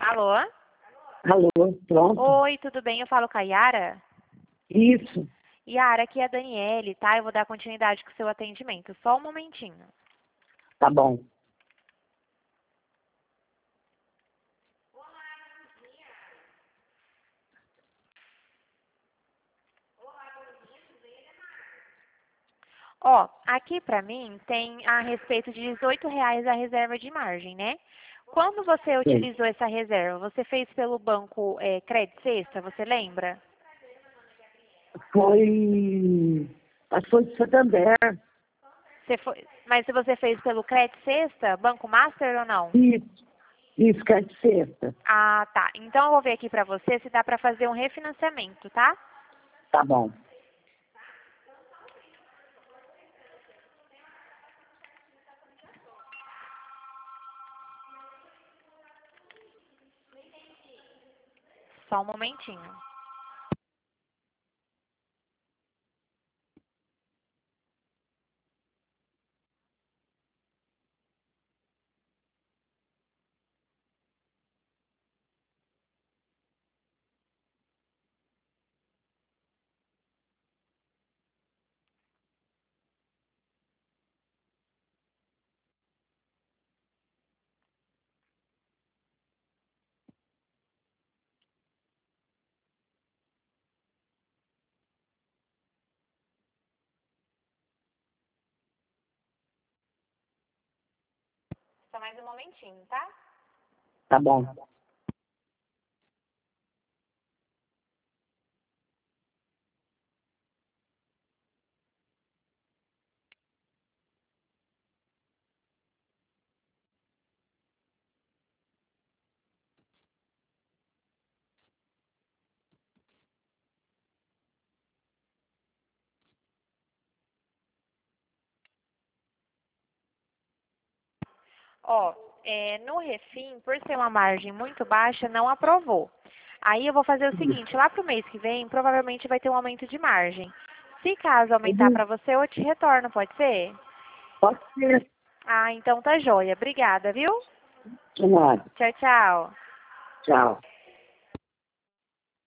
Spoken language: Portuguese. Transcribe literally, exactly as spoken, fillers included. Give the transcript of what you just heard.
Alô? Alô, pronto? Oi, tudo bem? Eu falo com a Yara. Isso, Yara, aqui é a Daniele, tá? Eu vou dar continuidade com o seu atendimento. Só um momentinho. tá bom. Ó, aqui pra mim tem a respeito de dezoito reais a reserva de margem, né? Quando você Sim. utilizou essa reserva, você fez pelo banco é, Credit Sexta, você lembra? Foi. Acho que foi de Santander. Você foi, mas se você fez pelo Credit Sexta, Banco Master ou não? Isso, isso, que é de sexta. Ah, tá. Então eu vou ver aqui pra você se dá pra fazer um refinanciamento, tá? Tá bom. Só um momentinho. Só mais um momentinho, tá? Tá bom. Ó, é, no Refim, por ser uma margem muito baixa, não aprovou. Aí eu vou fazer o seguinte, lá pro mês que vem, provavelmente vai ter um aumento de margem. Se caso aumentar Uhum. pra você, eu te retorno, pode ser? Pode ser. Ah, então tá joia. Obrigada, viu? De nada. Tchau, tchau. Tchau.